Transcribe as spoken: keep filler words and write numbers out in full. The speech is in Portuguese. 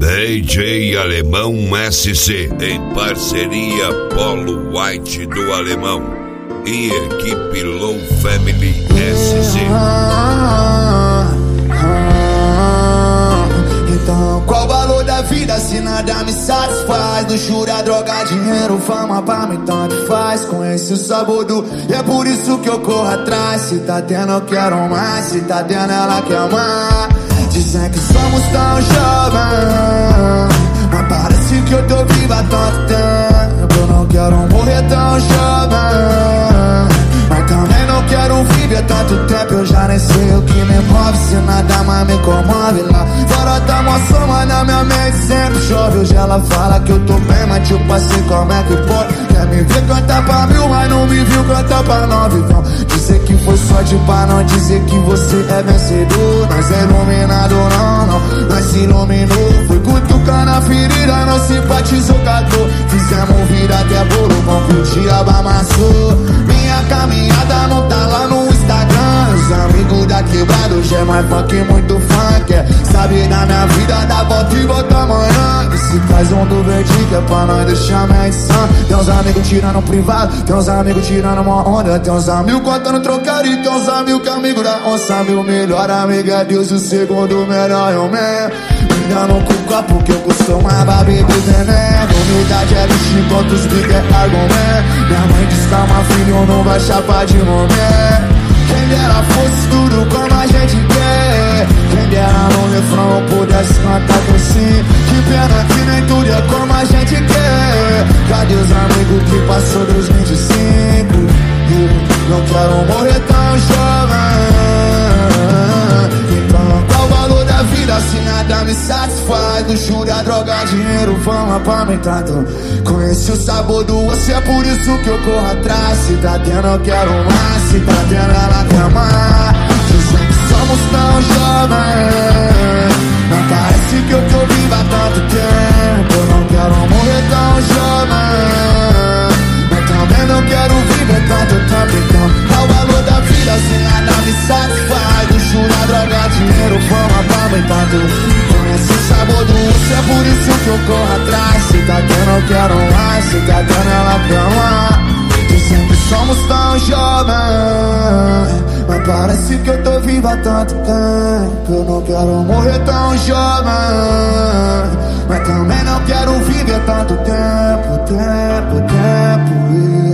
D J Alemão S C, em parceria Polo White do Alemão e equipe Low Family S C. Então qual o valor da vida se nada me satisfaz? Luxúria, droga, dinheiro, fama, pra mim tanto faz. Conheci o sabor do e é por isso que eu corro atrás. Se tá tendo eu quero mais, se tá tendo ela quer amar. Dizem que somos tão jovens, mas parece que eu tô viva há tanto tempo. Eu não quero morrer tão jovem, mas também não quero viver tanto tempo. Eu já nem sei o que me move, se nada mais me comove. Lá fora tá mó soma na minha mente, sempre chove. Hoje ela fala que eu tô bem, mas tipo assim, como é que pode? Quer me ver cantar pra mil, mas não me viu cantar pra nove. Vão dizer que foi sorte pra não dizer que você é vencedor. Nós é iluminado, não, não, nós se iluminou. Foi cutucando a ferida, não simpatizou com a dor. Fizemos vida até bolo, bom que o diabo amassou. Minha caminhada não tá lá no Instagram. Os amigos da quebrada hoje é mais funk, muito funk, é. Sabe da minha vida, dá volta e volta amanhã. E se faz um do verdinho, que é pra nós deixar minha edição. Tem uns amigos tirando privado, tem uns amigos tirando uma onda. Tem uns amigos contando trocado e tem uns amigos que é amigo da onça. Meu melhor amigo é Deus, o segundo melhor é o man. Me dando com o copo que eu costumava beber veneno. Humildade é lixo enquanto os big é argumento. Minha mãe diz calma filho, não vai chapar de momento. Quem dera fosse tudo como a gente quer. Quem dera no refrão pudesse cantar por si. Que pena que nem tudo é como a gente quer. Cadê os amigos que passou dos vinte e cinco? Eu não quero morrer tão jovem. Então qual o valor da vida se nada me satisfaz? Luxúria, droga, dinheiro, fama pra mim tanto. Conheci o sabor do osso, é por isso que eu corro atrás. Se tá tendo eu quero mais, se tá tendo ela quer amar. Dizem que somos tão jovens, mas parece que eu tô vivo há tanto tempo. Eu não quero morrer tão jovem, mas também não quero viver tanto tempo. Então qual o valor da vida se nada me satisfaz? Luxúria, droga, dinheiro, fama pra mim tanto. Conhece o sabor do osso, é por isso que eu corro atrás. Se tá tendo eu quero mais, se tá tendo ela quer amar. Dizem que somos tão jovens, mas parece que eu tô vivo há tanto tempo. Eu não quero morrer tão jovem, mas também não quero viver tanto tempo, tempo, tempo.